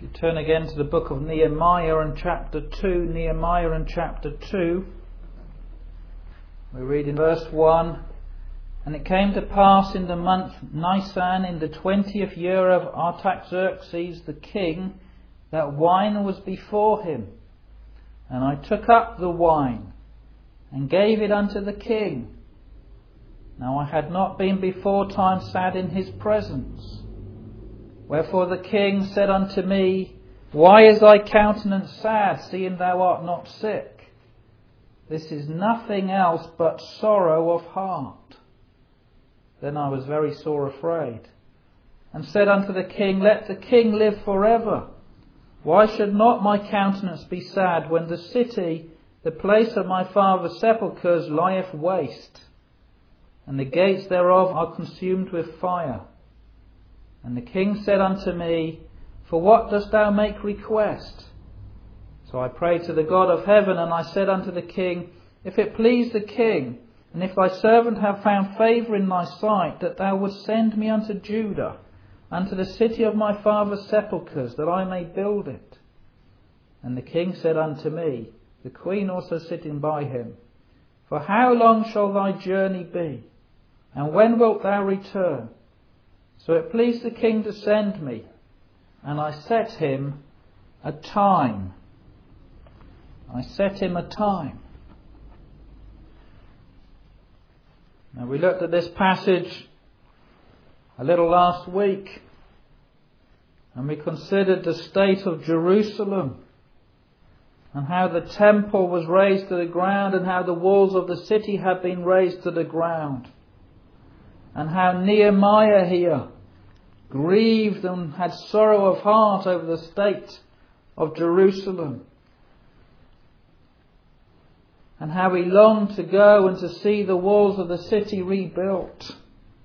You turn again to the book of Nehemiah and chapter 2. Nehemiah and chapter 2. We read in verse 1. And it came to pass in the month Nisan, in the 20th year of Artaxerxes the king, that wine was before him. And I took up the wine, and gave it unto the king. Now I had not been before time sad in his presence. Wherefore the king said unto me, Why is thy countenance sad, seeing thou art not sick? This is nothing else but sorrow of heart. Then I was very sore afraid, and said unto the king, Let the king live forever. Why should not my countenance be sad, when the city, the place of my father's sepulchres, lieth waste, and the gates thereof are consumed with fire? And the king said unto me, For what dost thou make request? So I prayed to the God of heaven, and I said unto the king, If it please the king, and if thy servant have found favour in thy sight, that thou wouldst send me unto Judah, unto the city of my father's sepulchres, that I may build it. And the king said unto me, the queen also sitting by him, For how long shall thy journey be? And when wilt thou return? So it pleased the king to send me, and I set him a time. I set him a time. Now we looked at this passage a little last week, and we considered the state of Jerusalem, and how the temple was razed to the ground, and how the walls of the city had been razed to the ground. And how Nehemiah here grieved and had sorrow of heart over the state of Jerusalem. And how he longed to go and to see the walls of the city rebuilt.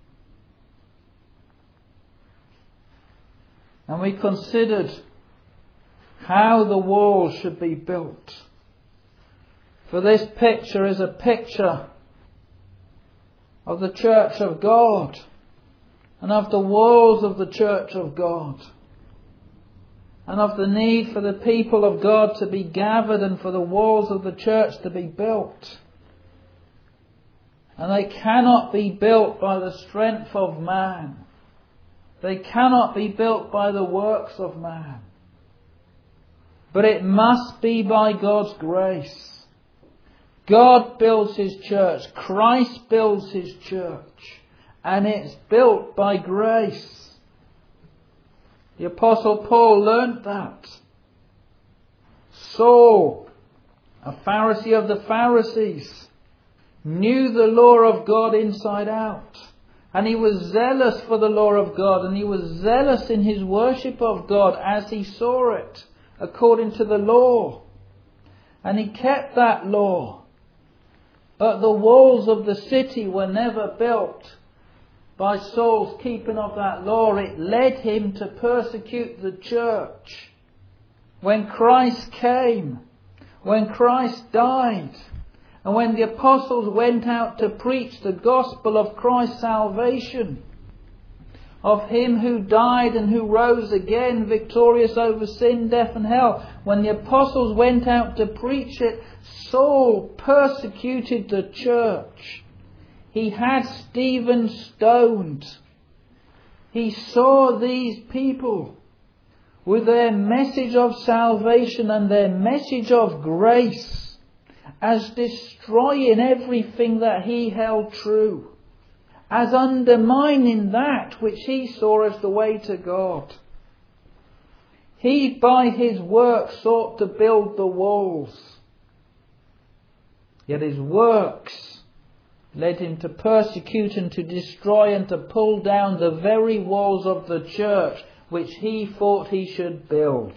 And we considered how the walls should be built. For this picture is a picture of the church of God, and of the walls of the church of God, and of the need for the people of God to be gathered, and for the walls of the church to be built. And they cannot be built by the strength of man. They cannot be built by the works of man. But it must be by God's grace. God builds His church. Christ builds His church. And it's built by grace. The Apostle Paul learnt that. Saul, a Pharisee of the Pharisees, knew the law of God inside out. And he was zealous for the law of God. And he was zealous in his worship of God as he saw it, according to the law. And he kept that law. But the walls of the city were never built by Saul's keeping of that law. It led him to persecute the church. When Christ came, when Christ died, and when the apostles went out to preach the gospel of Christ's salvation, of Him who died and who rose again, victorious over sin, death and hell. When the apostles went out to preach it, Saul persecuted the church. He had Stephen stoned. He saw these people with their message of salvation and their message of grace as destroying everything that he held true, as undermining that which he saw as the way to God. He, by his work, sought to build the walls. Yet his works led him to persecute and to destroy and to pull down the very walls of the church which he thought he should build.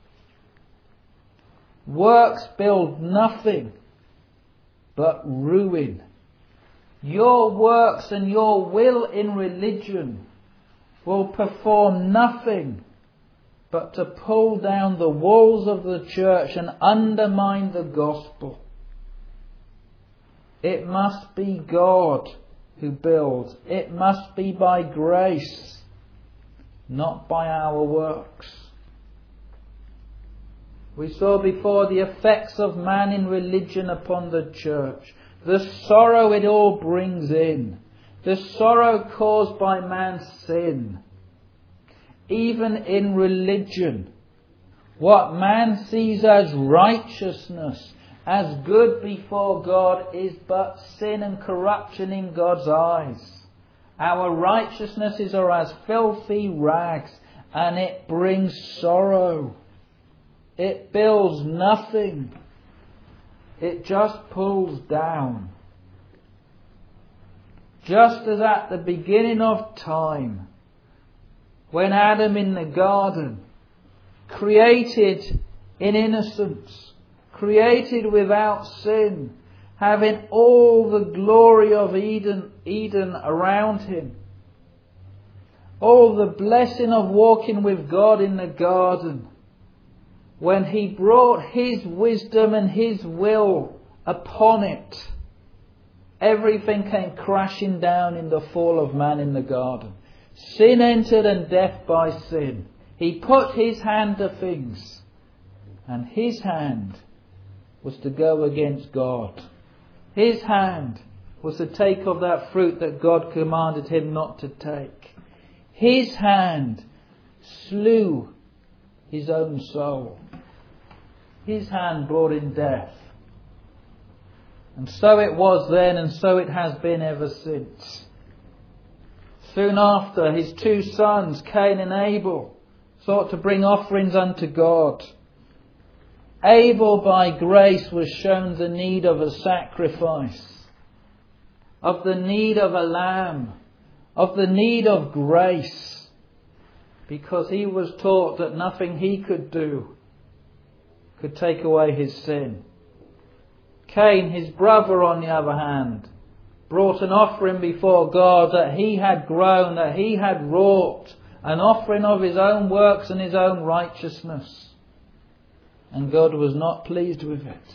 Works build nothing but ruin. Your works and your will in religion will perform nothing but to pull down the walls of the church and undermine the gospel. It must be God who builds. It must be by grace, not by our works. We saw before the effects of man in religion upon the church. The sorrow it all brings in. The sorrow caused by man's sin. Even in religion, what man sees as righteousness, as good before God, is but sin and corruption in God's eyes. Our righteousnesses are as filthy rags, and it brings sorrow. It builds nothing. It just pulls down. Just as at the beginning of time, when Adam in the garden, created in innocence, created without sin, having all the glory of Eden around him, all the blessing of walking with God in the garden, when he brought his wisdom and his will upon it, everything came crashing down in the fall of man in the garden. Sin entered, and death by sin. He put his hand to things, and his hand was to go against God. His hand was to take of that fruit that God commanded him not to take. His hand slew his own soul. His hand brought in death. And so it was then, and so it has been ever since. Soon after, his two sons, Cain and Abel, sought to bring offerings unto God. Abel by grace was shown the need of a sacrifice, of the need of a lamb, of the need of grace, because he was taught that nothing he could do could take away his sin. Cain, his brother, on the other hand, brought an offering before God that he had grown, that he had wrought, an offering of his own works and his own righteousness. And God was not pleased with it.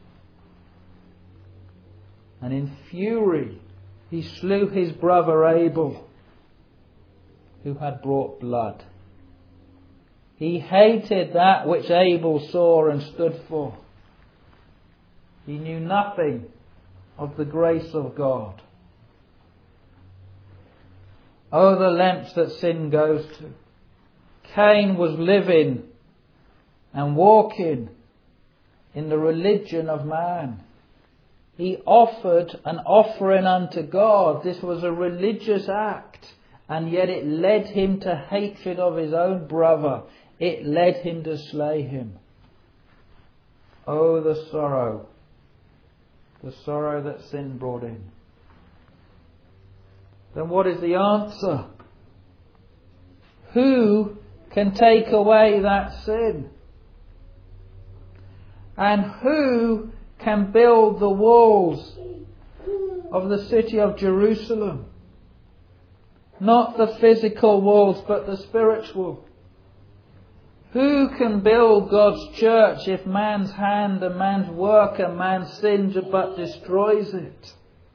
And in fury, he slew his brother Abel, who had brought blood. He hated that which Abel saw and stood for. He knew nothing of the grace of God. Oh, the lengths that sin goes to. Cain was living and walking in the religion of man. He offered an offering unto God. This was a religious act, and yet it led him to hatred of his own brother. It led him to slay him. Oh, the sorrow that sin brought in. Then what is the answer? Who can take away that sin? And who can build the walls of the city of Jerusalem? Not the physical walls, but the spiritual. Who can build God's church if man's hand and man's work and man's sin but destroys it?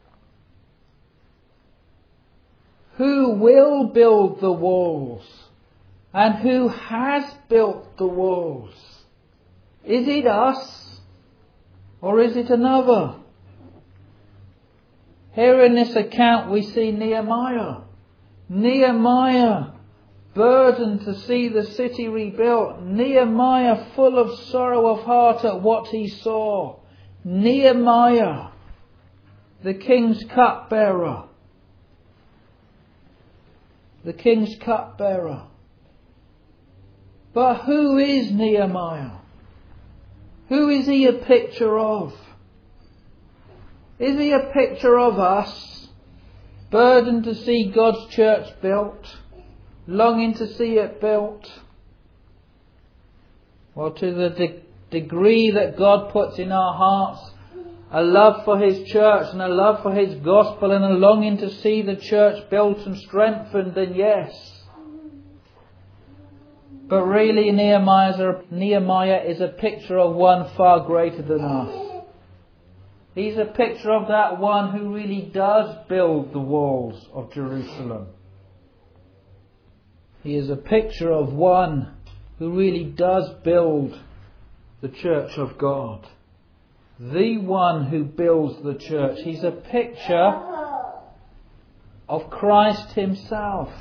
Who will build the walls? And who has built the walls? Is it us? Or is it another? Here in this account we see Nehemiah. Nehemiah burdened to see the city rebuilt. Nehemiah full of sorrow of heart at what he saw. Nehemiah, the king's cupbearer. The king's cupbearer. But who is Nehemiah? Who is he a picture of? Is he a picture of us, burdened to see God's church built, longing to see it built? Well, to the degree that God puts in our hearts a love for His church and a love for His gospel and a longing to see the church built and strengthened, then yes. But really Nehemiah is a picture of one far greater than us. He's a picture of that one who really does build the walls of Jerusalem. He is a picture of one who really does build the church of God. The one who builds the church. He's a picture of Christ himself.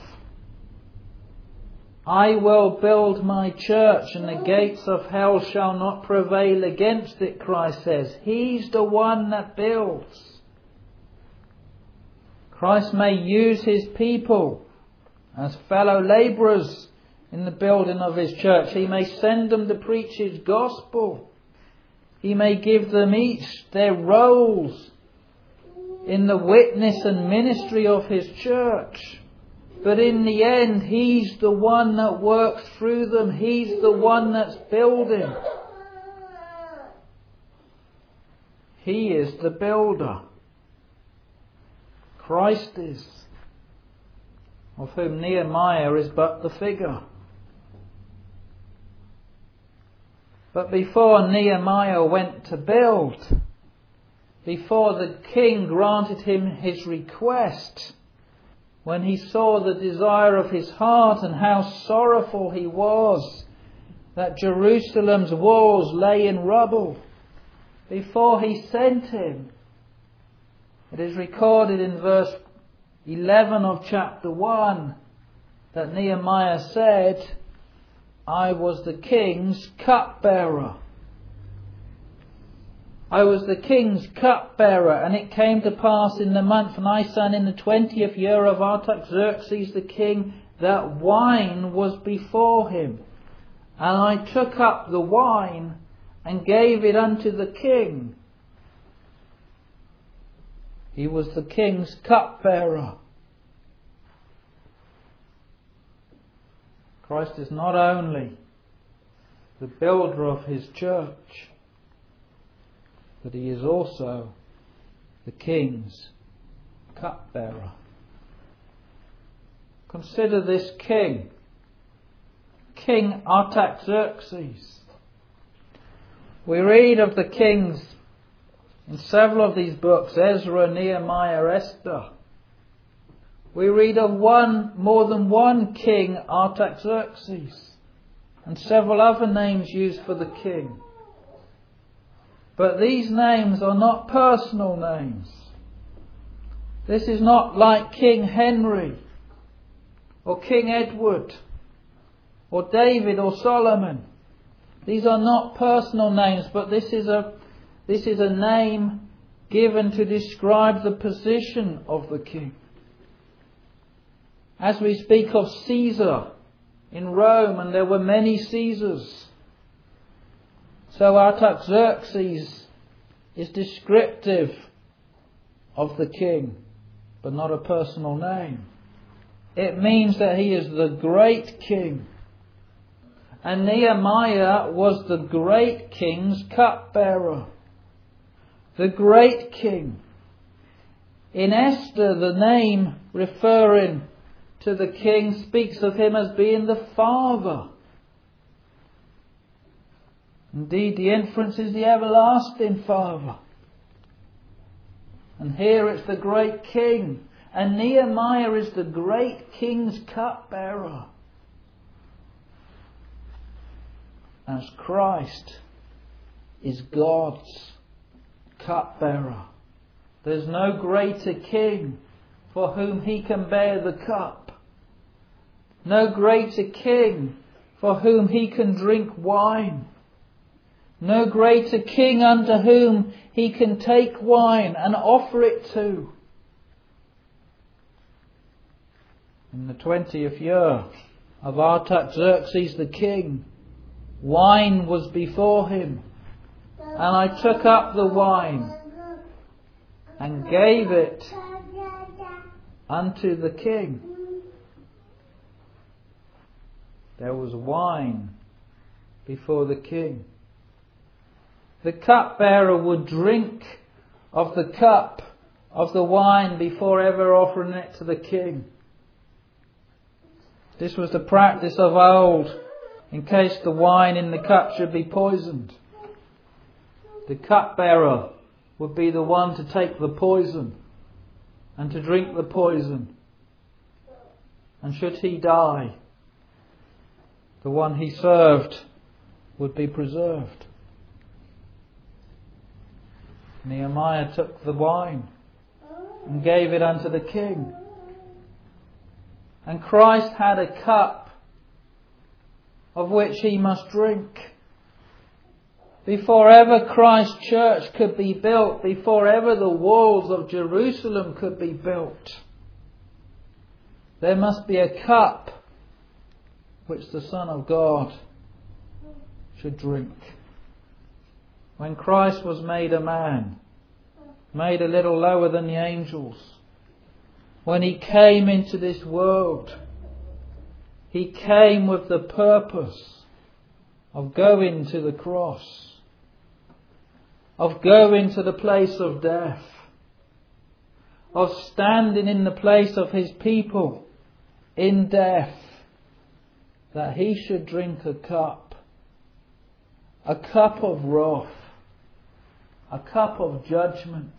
I will build my church and the gates of hell shall not prevail against it, Christ says. He's the one that builds. Christ may use his people as fellow labourers in the building of his church. He may send them to preach his gospel. He may give them each their roles in the witness and ministry of his church. But in the end, he's the one that works through them. He's the one that's building. He is the builder. Christ is, of whom Nehemiah is but the figure. But before Nehemiah went to build, before the king granted him his request, when he saw the desire of his heart and how sorrowful he was that Jerusalem's walls lay in rubble, before he sent him, it is recorded in verse 11 of chapter 1 that Nehemiah said, I was the king's cupbearer. I was the king's cupbearer, and it came to pass in the month Nisan in the 20th year of Artaxerxes the king that wine was before him. And I took up the wine and gave it unto the king. He was the king's cupbearer. Christ is not only the builder of his church, but he is also the king's cupbearer. Consider this king, King Artaxerxes. We read of the kings in several of these books, Ezra, Nehemiah, Esther. We read of more than one king, Artaxerxes, and several other names used for the king. But these names are not personal names. This is not like King Henry, or King Edward, or David, or Solomon. These are not personal names, but this is a name given to describe the position of the king. As we speak of Caesar in Rome, and there were many Caesars, so Artaxerxes is descriptive of the king, but not a personal name. It means that he is the great king. And Nehemiah was the great king's cupbearer. The great king. In Esther, the name referring to the king speaks of him as being the father. Indeed, the inference is the everlasting Father. And here it's the great king. And Nehemiah is the great king's cupbearer. As Christ is God's cupbearer. There's no greater king for whom he can bear the cup. No greater king for whom he can drink wine. No greater king unto whom he can take wine and offer it to. In the 20th year of Artaxerxes the king, wine was before him, and I took up the wine and gave it unto the king. There was wine before the king. The cupbearer would drink of the cup of the wine before ever offering it to the king. This was the practice of old, in case the wine in the cup should be poisoned. The cupbearer would be the one to take the poison and to drink the poison. And should he die, the one he served would be preserved. Nehemiah took the wine and gave it unto the king. And Christ had a cup of which he must drink. Before ever Christ's church could be built, before ever the walls of Jerusalem could be built, there must be a cup which the Son of God should drink. When Christ was made a man, made a little lower than the angels, when he came into this world, he came with the purpose of going to the cross, of going to the place of death, of standing in the place of his people in death, that he should drink a cup of wrath, a cup of judgment,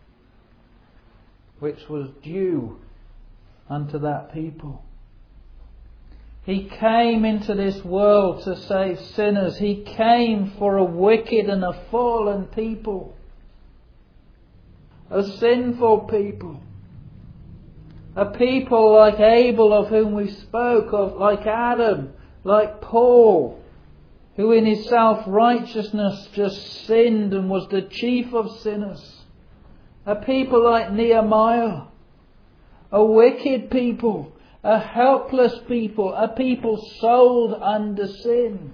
which was due unto that people. He came into this world to save sinners. He came for a wicked and a fallen people, a sinful people, a people like Abel, of whom we spoke of, like Adam, like Paul, who in his self-righteousness just sinned and was the chief of sinners. A people like Nehemiah, a wicked people, a helpless people, a people sold under sin.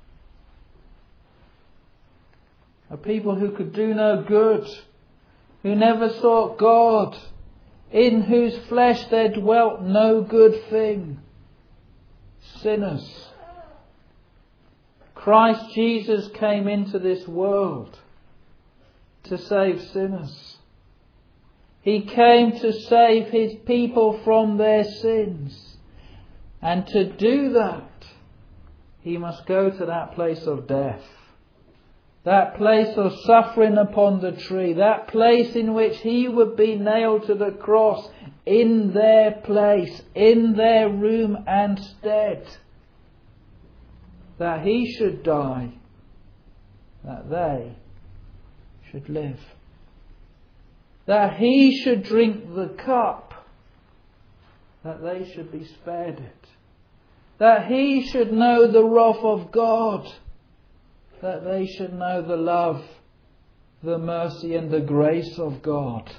A people who could do no good, who never sought God, in whose flesh there dwelt no good thing. Sinners. Christ Jesus came into this world to save sinners. He came to save his people from their sins. And to do that, he must go to that place of death. That place of suffering upon the tree. That place in which he would be nailed to the cross in their place, in their room and stead. That he should die, that they should live. That he should drink the cup, that they should be spared it. That he should know the wrath of God, that they should know the love, the mercy and the grace of God.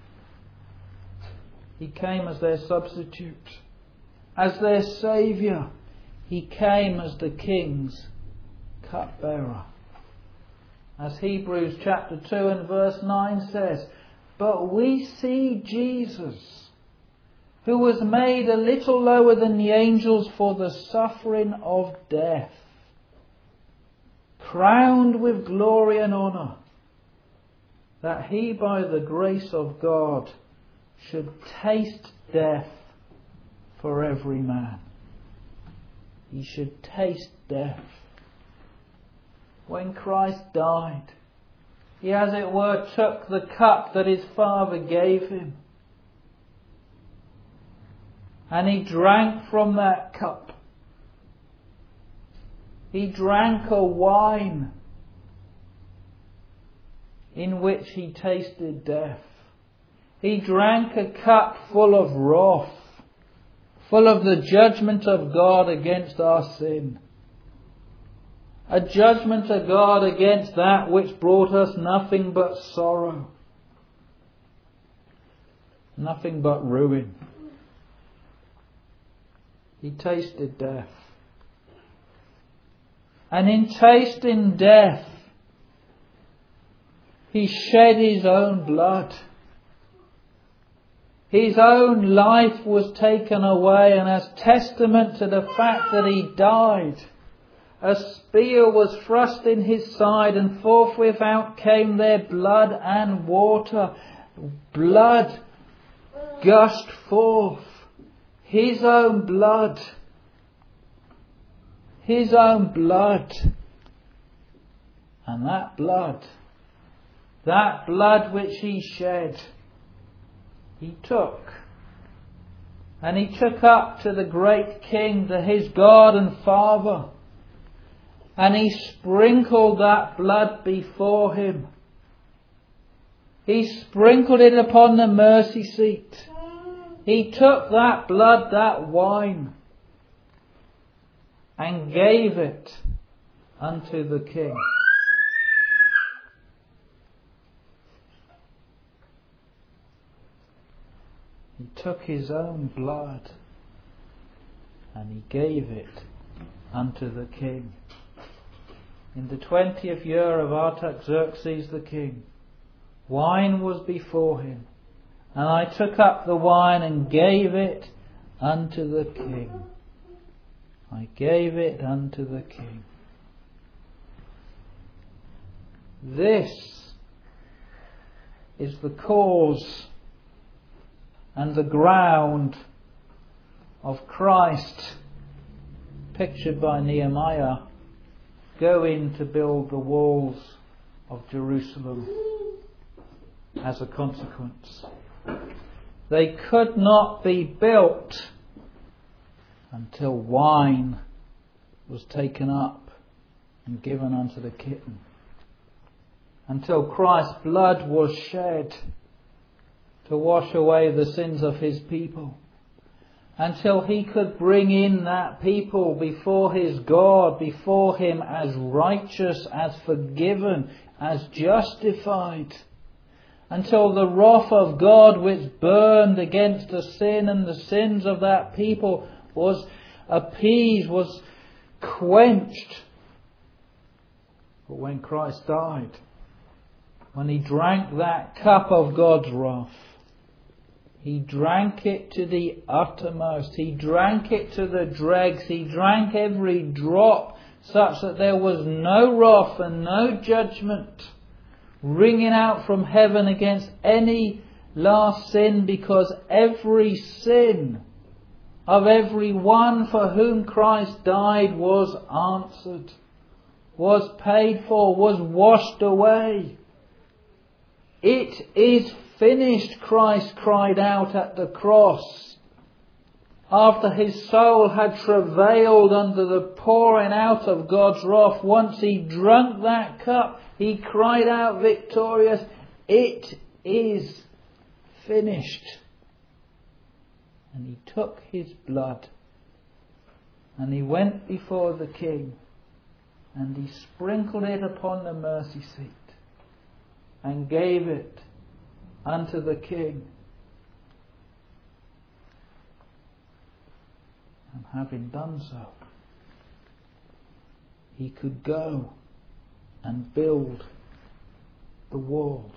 He came as their substitute, as their Saviour. He came as the King's cupbearer. As Hebrews chapter 2 and verse 9 says, but we see Jesus, who was made a little lower than the angels for the suffering of death, crowned with glory and honour, that he by the grace of God should taste death for every man. He should taste death. When Christ died, he, as it were, took the cup that his Father gave him, and he drank from that cup. He drank a wine in which he tasted death. He drank a cup full of wrath, full of the judgment of God against our sin. A judgment of God against that which brought us nothing but sorrow, nothing but ruin. He tasted death. And in tasting death, he shed his own blood. His own life was taken away, and as testament to the fact that he died, a spear was thrust in his side, and forthwith out came there blood and water. Blood gushed forth. His own blood. His own blood. And that blood which he shed, he took. And he took up to the great King, to his God and Father. And he sprinkled that blood before him. He sprinkled it upon the mercy seat. He took that blood, that wine, and gave it unto the King. He took his own blood and he gave it unto the King. In the 20th year of Artaxerxes the king, wine was before him, and I took up the wine and gave it unto the King. I gave it unto the King. This is the cause and the ground of Christ, pictured by Nehemiah, going to build the walls of Jerusalem as a consequence. They could not be built until wine was taken up and given unto the King. Until Christ's blood was shed to wash away the sins of his people. Until he could bring in that people before his God, before him as righteous, as forgiven, as justified. Until the wrath of God which burned against the sin and the sins of that people was appeased, was quenched. But when Christ died, when he drank that cup of God's wrath, he drank it to the uttermost. He drank it to the dregs. He drank every drop, such that there was no wrath and no judgment ringing out from heaven against any last sin, because every sin of every one for whom Christ died was answered, was paid for, was washed away. It is finished, Christ cried out at the cross. After his soul had travailed under the pouring out of God's wrath, once he drunk that cup, he cried out victorious, "It is finished." And he took his blood and he went before the King and he sprinkled it upon the mercy seat and gave it unto the King. And having done so, he could go and build the walls.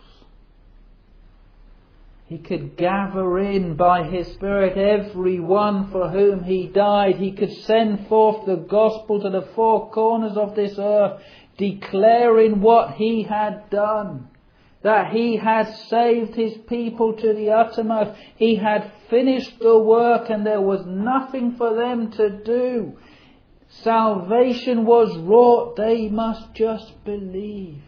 He could gather in by his Spirit every one for whom he died. He could send forth the gospel to the four corners of this earth, declaring what he had done. That he had saved his people to the uttermost. He had finished the work and there was nothing for them to do. Salvation was wrought. They must just believe.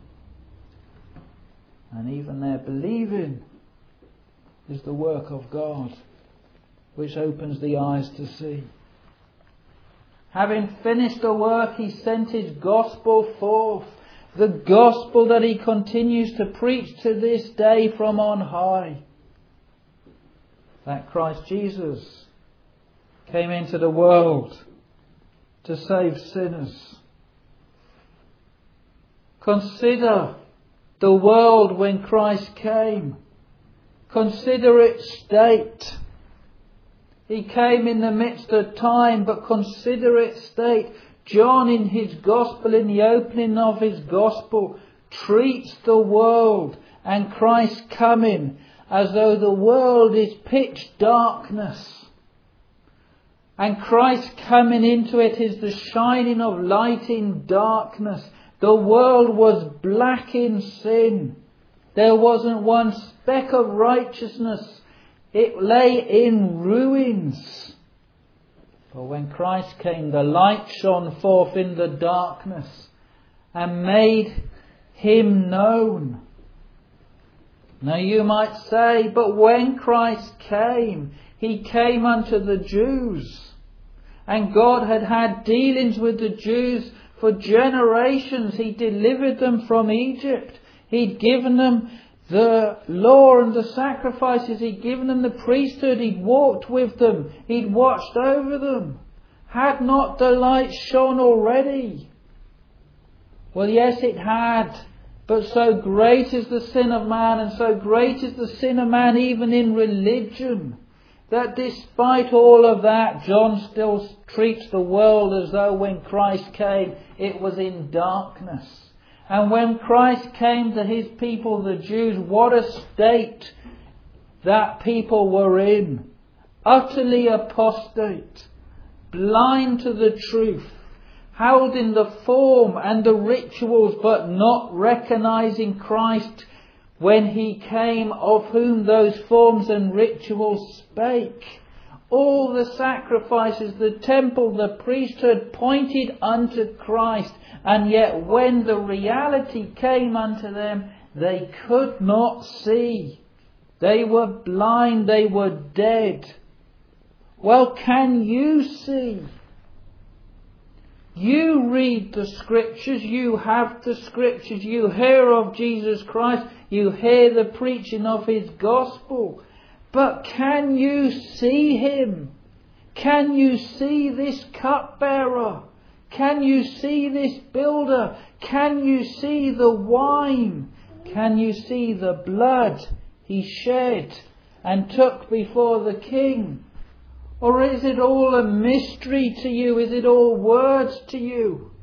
And even their believing is the work of God, which opens the eyes to see. Having finished the work, he sent his gospel forth. The gospel that he continues to preach to this day from on high. That Christ Jesus came into the world to save sinners. Consider the world when Christ came. Consider its state. He came in the midst of time, but consider its state. John, in his gospel, in the opening of his gospel, treats the world and Christ coming as though the world is pitch darkness. And Christ coming into it is the shining of light in darkness. The world was black in sin. There wasn't one speck of righteousness. It lay in ruins. But when Christ came, the light shone forth in the darkness and made him known. Now you might say, but when Christ came, he came unto the Jews. And God had had dealings with the Jews for generations. He delivered them from Egypt. He'd given them the law and the sacrifices. He'd given them the priesthood. He'd walked with them. He'd watched over them. Had not the light shone already? Well, yes, it had. But so great is the sin of man, and so great is the sin of man even in religion, that despite all of that, John still treats the world as though when Christ came, it was in darkness. And when Christ came to his people, the Jews, what a state that people were in. Utterly apostate, blind to the truth, held in the form and the rituals, but not recognizing Christ when he came, of whom those forms and rituals spake. All the sacrifices, the temple, the priesthood pointed unto Christ, and yet when the reality came unto them, they could not see. They were blind, they were dead. Well, can you see? You read the Scriptures, you have the Scriptures, you hear of Jesus Christ, you hear the preaching of his gospel. But can you see him? Can you see this cupbearer? Can you see this builder? Can you see the wine? Can you see the blood he shed and took before the king? Or is it all a mystery to you? Is it all words to you?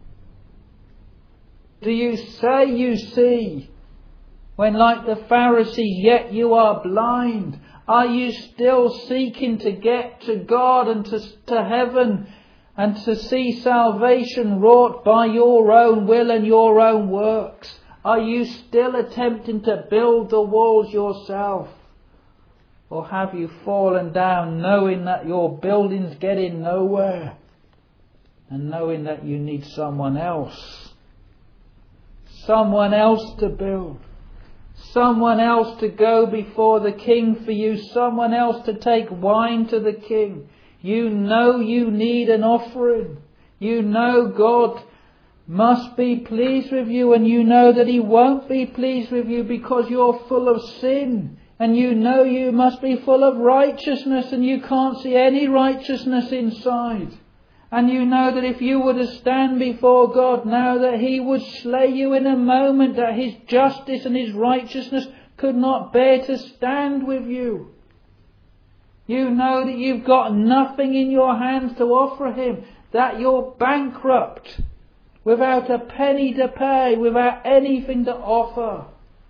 Do you say you see, when like the Pharisees, yet you are blind? Are you still seeking to get to God and to heaven and to see salvation wrought by your own will and your own works? Are you still attempting to build the walls yourself? Or have you fallen down knowing that your building's getting nowhere, and knowing that you need someone else? Someone else to build. Someone else to go before the king for you. Someone else to take wine to the king. You know you need an offering. You know God must be pleased with you, and you know that he won't be pleased with you because you're full of sin. And you know you must be full of righteousness, and you can't see any righteousness inside. And you know that if you were to stand before God now, that he would slay you in a moment, that his justice and his righteousness could not bear to stand with you. You know that you've got nothing in your hands to offer him, that you're bankrupt, without a penny to pay, without anything to offer.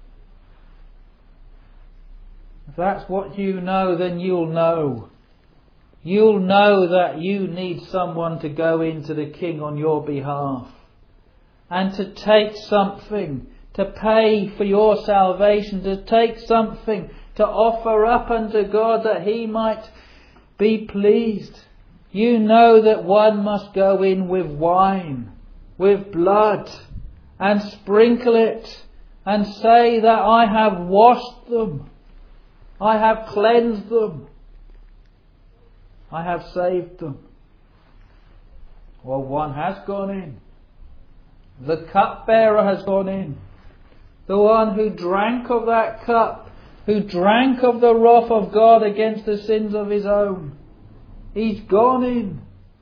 If that's what you know, then you'll know. You'll know that you need someone to go into the king on your behalf, and to take something, to pay for your salvation, to take something, to offer up unto God that he might be pleased. You know that one must go in with wine, with blood, and sprinkle it, and say that I have washed them. I have cleansed them. I have saved them. Well, one has gone in. The cupbearer has gone in. The one who drank of that cup, who drank of the wrath of God against the sins of his own. He's gone in.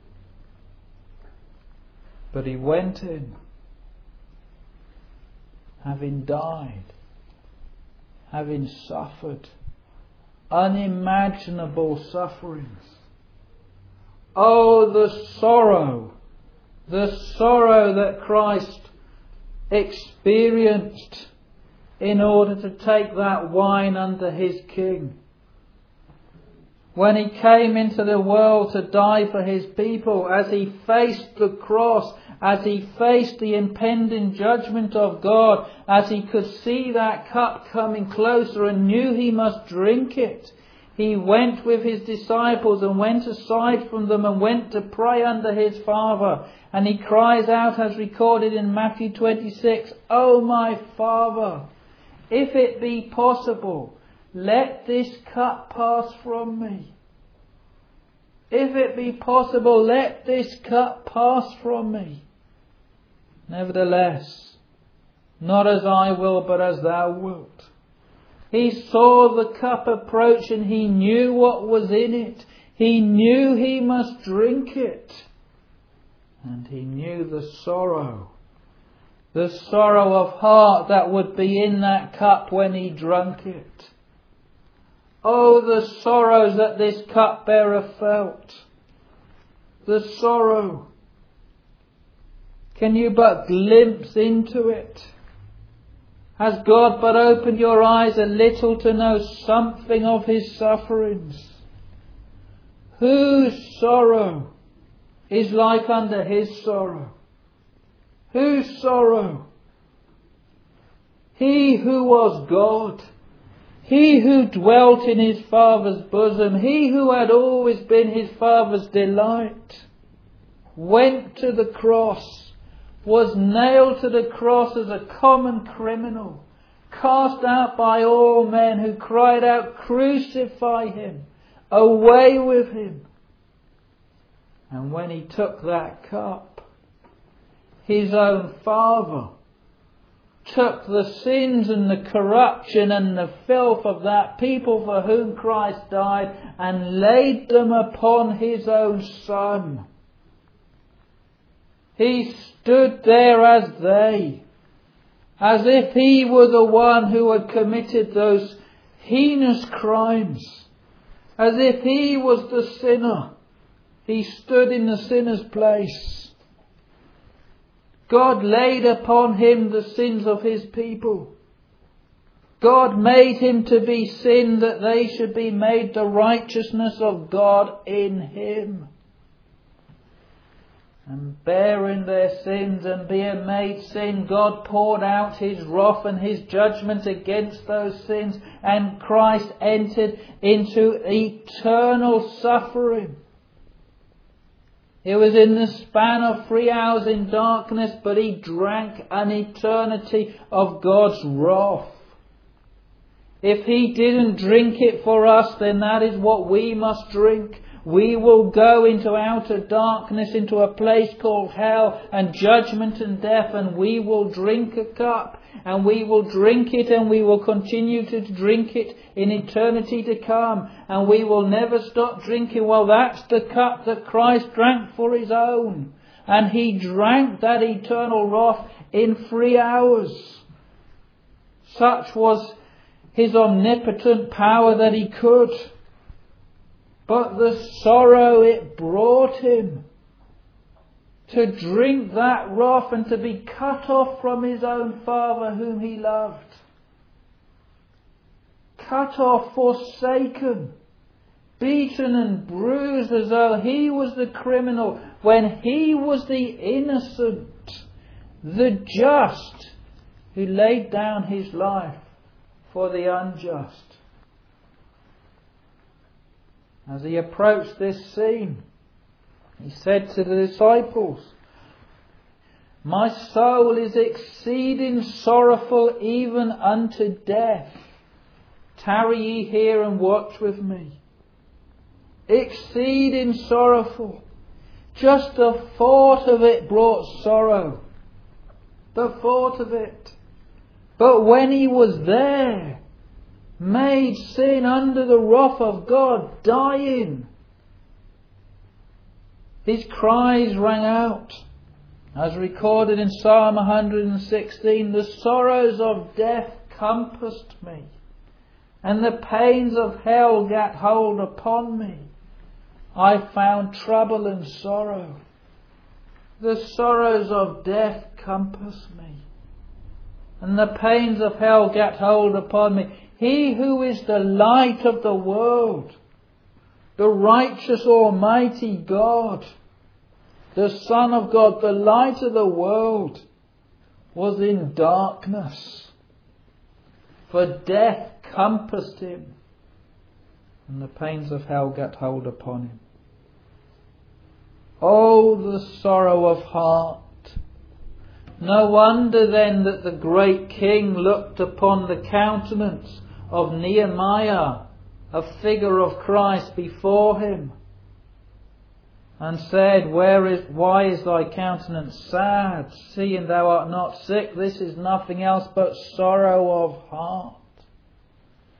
But he went in, having died, having suffered unimaginable sufferings. Oh, the sorrow that Christ experienced in order to take that wine unto his king. When he came into the world to die for his people, as he faced the cross, as he faced the impending judgment of God, as he could see that cup coming closer and knew he must drink it, he went with his disciples and went aside from them and went to pray unto his Father. And he cries out, as recorded in Matthew 26, "O my Father, if it be possible, let this cup pass from me. If it be possible, let this cup pass from me. Nevertheless, not as I will, but as thou wilt." He saw the cup approach and he knew what was in it. He knew he must drink it. And he knew the sorrow of heart that would be in that cup when he drank it. Oh, the sorrows that this cupbearer felt. The sorrow. Can you but glimpse into it? Has God but opened your eyes a little to know something of his sufferings? Whose sorrow is like unto his sorrow? Whose sorrow? He who was God, he who dwelt in his Father's bosom, he who had always been his Father's delight, went to the cross, was nailed to the cross as a common criminal, cast out by all men who cried out, "Crucify him, away with him." And when he took that cup, his own Father took the sins and the corruption and the filth of that people for whom Christ died and laid them upon his own Son. He stood there as they, as if he were the one who had committed those heinous crimes, as if he was the sinner. He stood in the sinner's place. God laid upon him the sins of his people. God made him to be sin that they should be made the righteousness of God in him. And bearing their sins and being made sin, God poured out his wrath and his judgment against those sins, and Christ entered into eternal suffering. It was in the span of 3 hours in darkness, but he drank an eternity of God's wrath. If he didn't drink it for us, then that is what we must drink. We will go into outer darkness, into a place called hell and judgment and death, and we will drink a cup, and we will drink it, and we will continue to drink it in eternity to come, and we will never stop drinking. Well, that's the cup that Christ drank for his own, and he drank that eternal wrath in 3 hours. Such was his omnipotent power that he could. But the sorrow it brought him to drink that wrath and to be cut off from his own Father whom he loved. Cut off, forsaken, beaten and bruised as though he was the criminal when he was the innocent, the just, who laid down his life for the unjust. As he approached this scene, he said to the disciples, "My soul is exceeding sorrowful even unto death. Tarry ye here and watch with me." Exceeding sorrowful. Just the thought of it brought sorrow. The thought of it. But when he was there, made sin under the wrath of God, dying, his cries rang out, as recorded in Psalm 116, "The sorrows of death compassed me, and the pains of hell gat hold upon me. I found trouble and sorrow." The sorrows of death compassed me, and the pains of hell gat hold upon me. He who is the light of the world, the righteous Almighty God, the Son of God, the light of the world, was in darkness. For death compassed him, and the pains of hell gat hold upon him. Oh, the sorrow of heart! No wonder then that the great king looked upon the countenance of Nehemiah, a figure of Christ before him, and said, "Why is thy countenance sad, seeing thou art not sick? This is nothing else but sorrow of heart."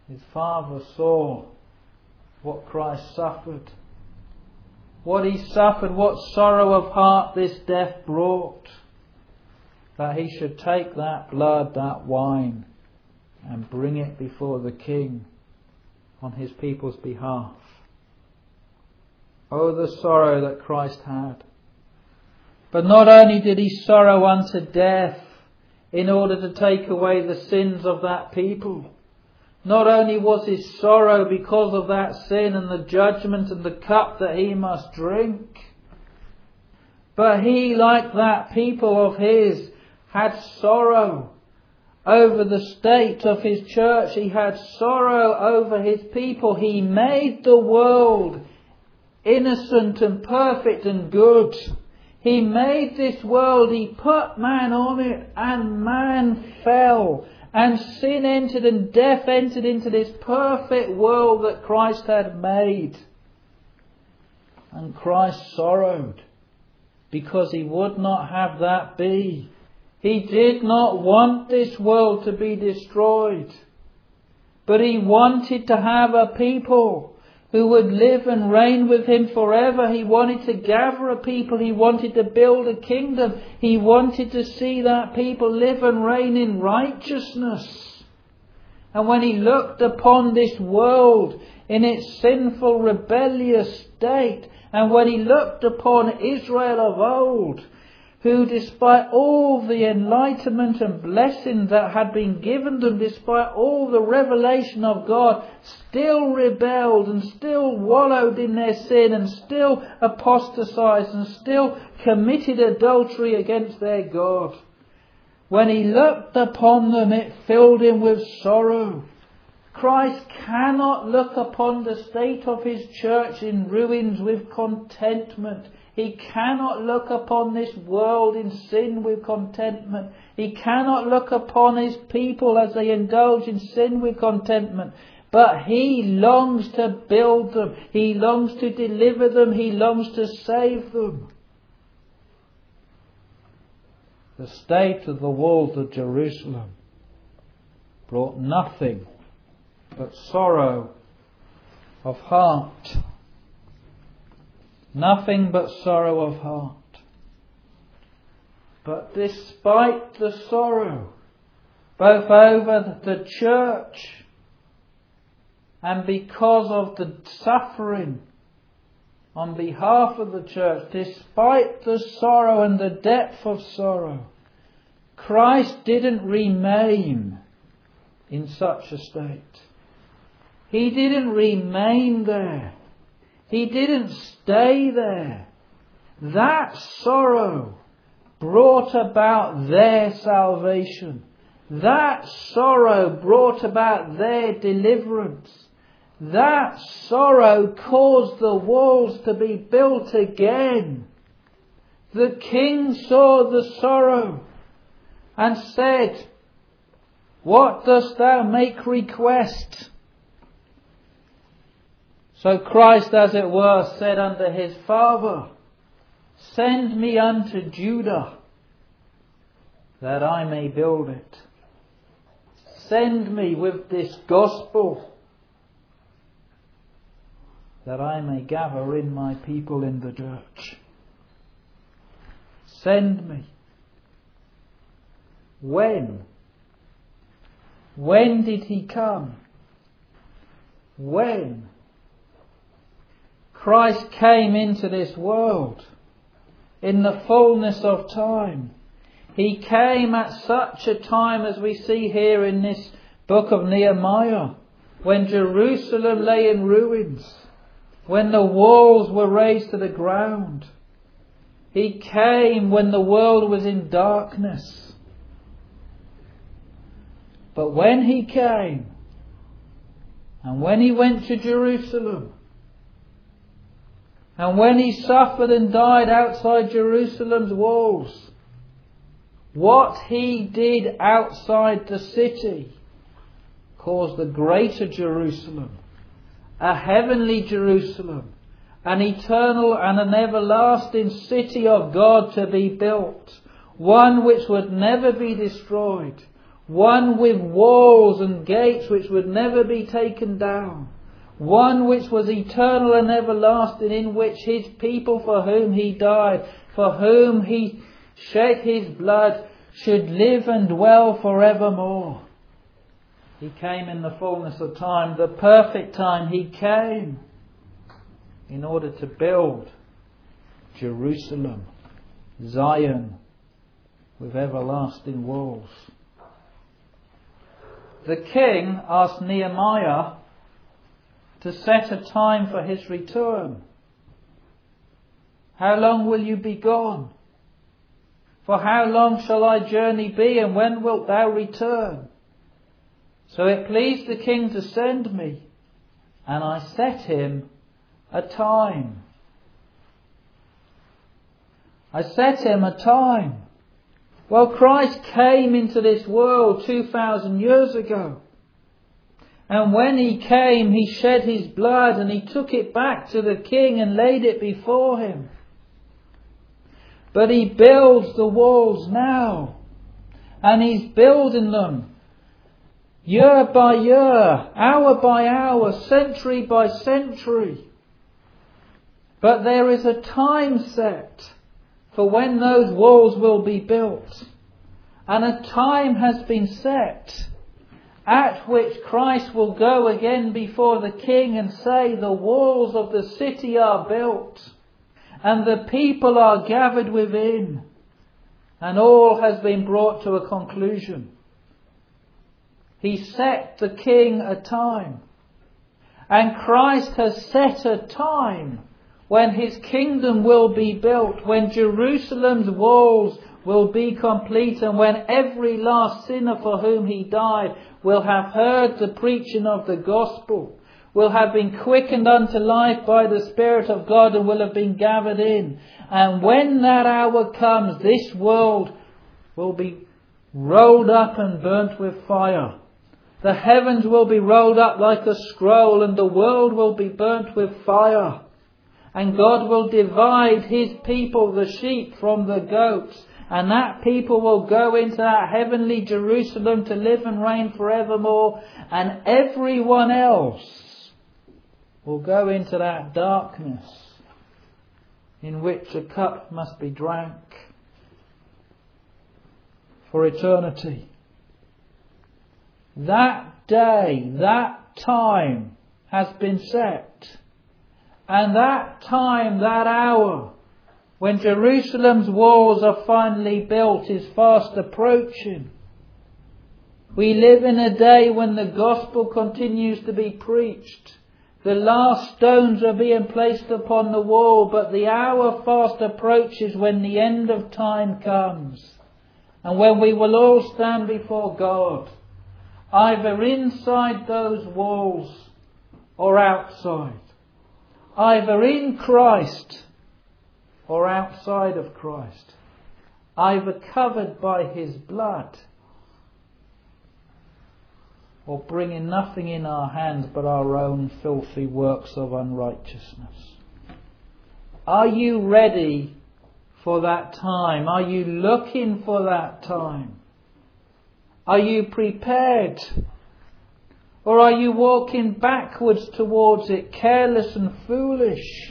His Father saw what Christ suffered. What He suffered, what sorrow of heart this death brought. That He should take that blood, that wine, and bring it before the King on His people's behalf. Oh, the sorrow that Christ had. But not only did He sorrow unto death in order to take away the sins of that people. Not only was His sorrow because of that sin and the judgment and the cup that He must drink, but He, like that people of His, had sorrow over the state of His church. He had sorrow over His people. He made the world innocent and perfect and good. He made this world, He put man on it, and man fell. And sin entered and death entered into this perfect world that Christ had made. And Christ sorrowed because He would not have that be. He did not want this world to be destroyed. But He wanted to have a people who would live and reign with Him forever. He wanted to gather a people. He wanted to build a kingdom. He wanted to see that people live and reign in righteousness. And when He looked upon this world in its sinful, rebellious state, and when He looked upon Israel of old, who despite all the enlightenment and blessing that had been given them, despite all the revelation of God, still rebelled and still wallowed in their sin and still apostatized and still committed adultery against their God. When He looked upon them, it filled Him with sorrow. Christ cannot look upon the state of His church in ruins with contentment. He cannot look upon this world in sin with contentment. He cannot look upon His people as they indulge in sin with contentment. But He longs to build them. He longs to deliver them. He longs to save them. The state of the walls of Jerusalem brought nothing but sorrow of heart. Nothing but sorrow of heart. But despite the sorrow, both over the church and because of the suffering on behalf of the church, despite the sorrow and the depth of sorrow, Christ didn't remain in such a state. He didn't remain there. He didn't stay there. That sorrow brought about their salvation. That sorrow brought about their deliverance. That sorrow caused the walls to be built again. The king saw the sorrow and said, "What dost thou make request?" So Christ, as it were, said unto His Father, "Send me unto Judah, that I may build it. Send me with this gospel, that I may gather in my people in the church. Send me." When? When did He come? When? Christ came into this world in the fullness of time. He came at such a time as we see here in this book of Nehemiah, when Jerusalem lay in ruins, when the walls were razed to the ground. He came when the world was in darkness. But when He came, and when He went to Jerusalem, and when He suffered and died outside Jerusalem's walls, what He did outside the city caused a greater Jerusalem, a heavenly Jerusalem, an eternal and an everlasting city of God to be built, one which would never be destroyed, One with walls and gates which would never be taken down. One which was eternal and everlasting, in which His people for whom He died, for whom He shed His blood, should live and dwell forevermore. He came in the fullness of time, the perfect time. He came in order to build Jerusalem, Zion, with everlasting walls. The king asked Nehemiah to set a time for his return. How long will you be gone? For how long shall thy journey be, and when wilt thou return? So it pleased the king to send me, and I set him a time. I set him a time. Well, Christ came into this world 2,000 years ago. And when He came, He shed His blood and He took it back to the king and laid it before him. But He builds the walls now. And He's building them year by year, hour by hour, century by century. But there is a time set for when those walls will be built. And a time has been set at which Christ will go again before the king and say, the walls of the city are built, and the people are gathered within, and all has been brought to a conclusion. He set the king a time, and Christ has set a time when His kingdom will be built, when Jerusalem's walls will be complete, and when every last sinner for whom He died will have heard the preaching of the gospel, will have been quickened unto life by the Spirit of God, and will have been gathered in. And when that hour comes, this world will be rolled up and burnt with fire. The heavens will be rolled up like a scroll, and the world will be burnt with fire. And God will divide His people, the sheep, from the goats. And that people will go into that heavenly Jerusalem to live and reign forevermore. And everyone else will go into that darkness in which a cup must be drank for eternity. That day, that time has been set. And that time, that hour, when Jerusalem's walls are finally built, is fast approaching. We live in a day when the gospel continues to be preached. The last stones are being placed upon the wall, but the hour fast approaches when the end of time comes. And when we will all stand before God, either inside those walls or outside. Either in Christ or outside of Christ. Either covered by His blood or bringing nothing in our hands but our own filthy works of unrighteousness. Are you ready for that time? Are you looking for that time? Are you prepared? Or are you walking backwards towards it, careless and foolish?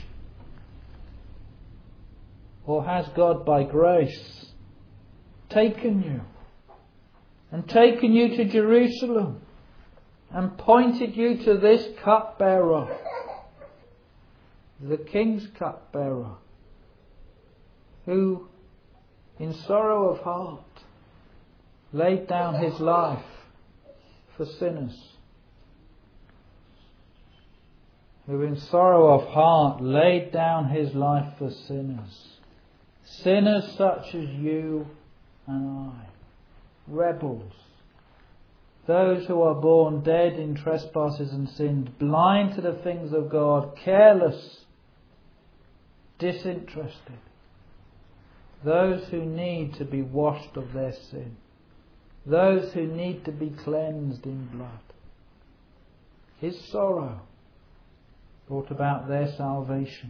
Or has God by grace taken you and taken you to Jerusalem and pointed you to this cupbearer, the King's cupbearer, who in sorrow of heart laid down His life for sinners? Who in sorrow of heart laid down His life for sinners. Sinners such as you and I. Rebels. Those who are born dead in trespasses and sins, blind to the things of God, careless, disinterested. Those who need to be washed of their sin. Those who need to be cleansed in blood. His sorrow brought about their salvation.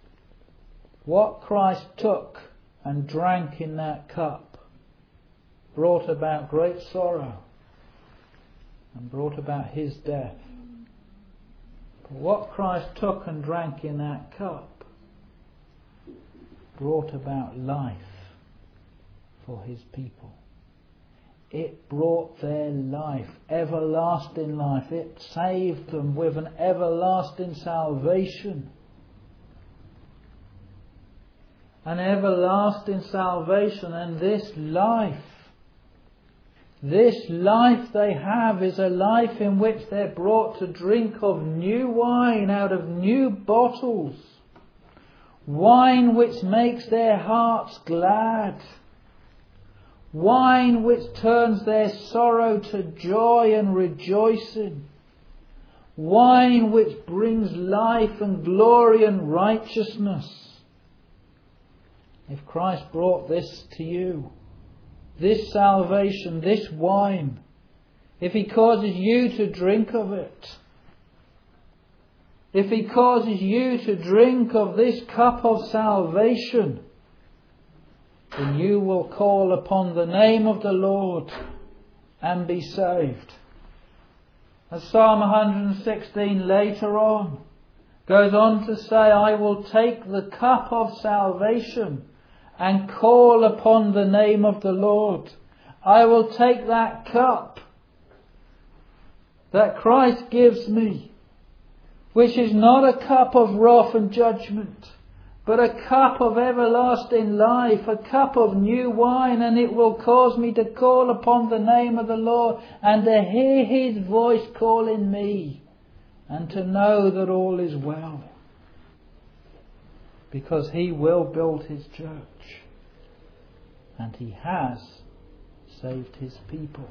What Christ took and drank in that cup brought about great sorrow and brought about his death. But what Christ took and drank in that cup brought about life for his people. It brought their life, everlasting life. It saved them with an everlasting salvation. An everlasting salvation. And this life they have is a life in which they're brought to drink of new wine out of new bottles. Wine which makes their hearts glad. Wine which turns their sorrow to joy and rejoicing. Wine which brings life and glory and righteousness. If Christ brought this to you, this salvation, this wine, if he causes you to drink of it, if he causes you to drink of this cup of salvation, then you will call upon the name of the Lord and be saved. As Psalm 116 later on goes on to say, I will take the cup of salvation and call upon the name of the Lord. I will take that cup that Christ gives me, which is not a cup of wrath and judgment, but a cup of everlasting life, a cup of new wine, and it will cause me to call upon the name of the Lord and to hear his voice calling me and to know that all is well. Because he will build his church and he has saved his people.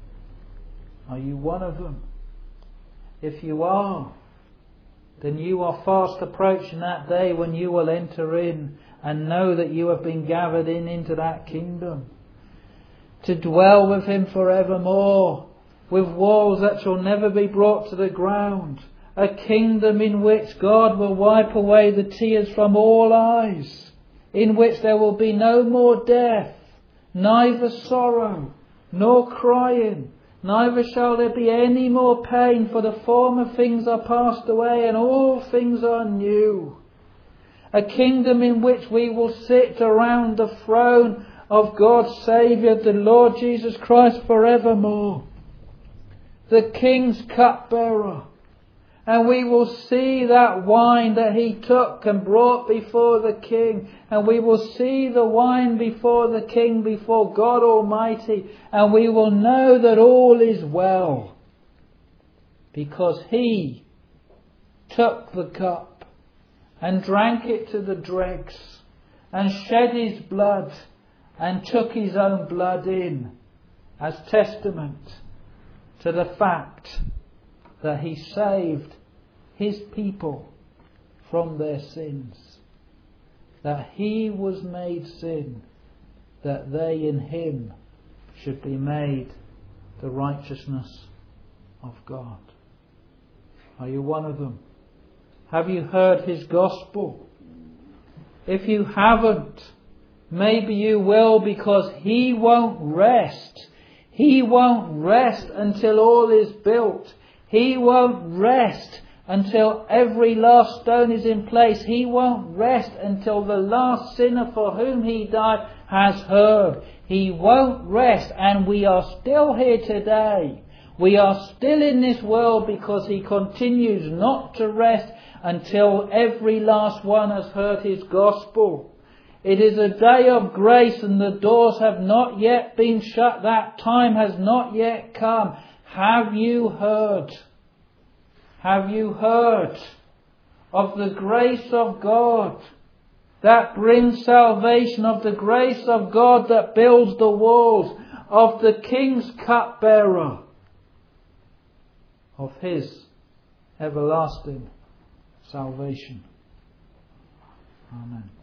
Are you one of them? If you are, then you are fast approaching that day when you will enter in and know that you have been gathered into that kingdom, to dwell with him forevermore, with walls that shall never be brought to the ground, a kingdom in which God will wipe away the tears from all eyes, in which there will be no more death, neither sorrow, nor crying, neither shall there be any more pain, for the former things are passed away and all things are new. A kingdom in which we will sit around the throne of God's Saviour, the Lord Jesus Christ, forevermore. The King's cupbearer. And we will see that wine that he took and brought before the King. And we will see the wine before the King, before God Almighty. And we will know that all is well. Because he took the cup and drank it to the dregs and shed his blood and took his own blood in as testament to the fact that he saved his people from their sins. That he was made sin, that they in him should be made the righteousness of God. Are you one of them? Have you heard his gospel? If you haven't, maybe you will, because he won't rest. He won't rest until all is built. He won't rest until every last stone is in place. He won't rest until the last sinner for whom he died has heard. He won't rest, and we are still here today. We are still in this world because he continues not to rest until every last one has heard his gospel. It is a day of grace and the doors have not yet been shut. That time has not yet come. Have you heard? Have you heard of the grace of God that brings salvation, of the grace of God that builds the walls, of the King's cupbearer, of his everlasting salvation? Amen.